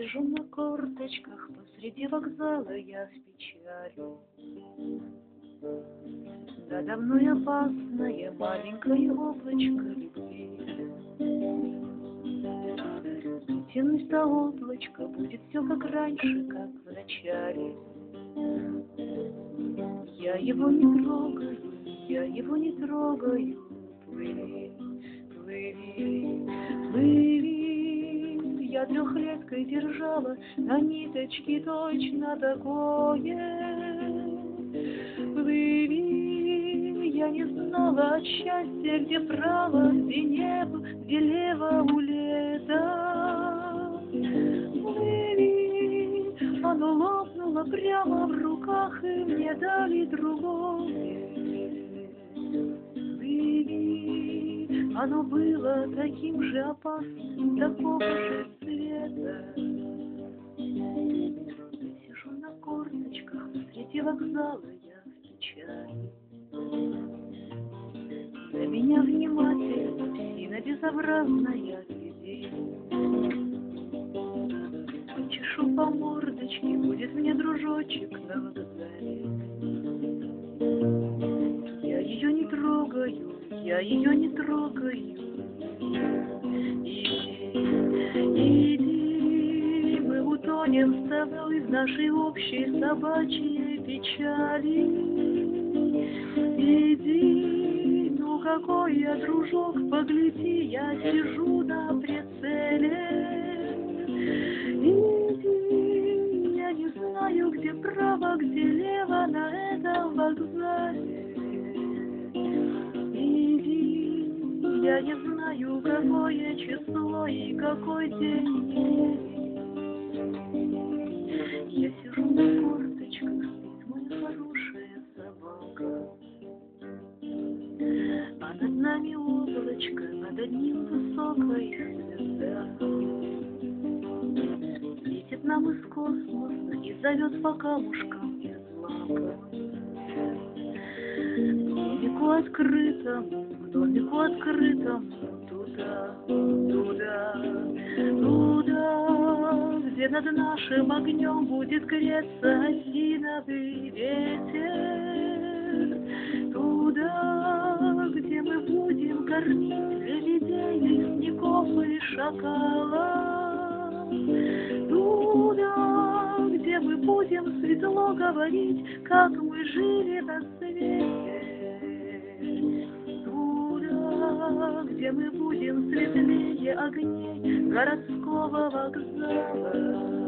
сижу на корточках посреди вокзала, я в печали. Надо мной опасное маленькое облачко любви. Тянусь до облачка, будет все как раньше, как в начале. Я его не трогаю, я его не трогаю. Плыви, плыви, плыви. Я трехлеткой держала на ниточке точно такое. Плыви, я не знала от счастья, где право, где небо, где лево у лета. Плыви, оно лопнуло прямо в руках, и мне дали другое. Плыви, оно было таким же опасным, такого же цвета. Я сижу на корточках среди вокзала, я в печали. На меня внимательно псина безобразная глядит. Чешу по мордочке, будет мне дружочек на вокзале. Я ее не трогаю, я ее не трогаю. Иди, мы утонем с тобой в нашей общей собачьей печали. Иди, ну какой я дружок, погляди, я сижу на прицеле. Иди, я не знаю, где право, где лево на этом вокзале. Иди, я не знаю, какое число и какой день недели. Я сижу на корточках, спит моя хорошая собака. А над нами облачко, над одним высокая звезда. Светит нам из космоса и зовет по камушкам из лака. К домику открытому, туда, туда, туда, где над нашим огнем будет греться осиновый ветер. Туда, где мы будем кормить лебедей, лесников и шакалов. Туда, где мы будем светло говорить, как мы жили на свете. Туда, где мы будем светлее огней городского вокзала.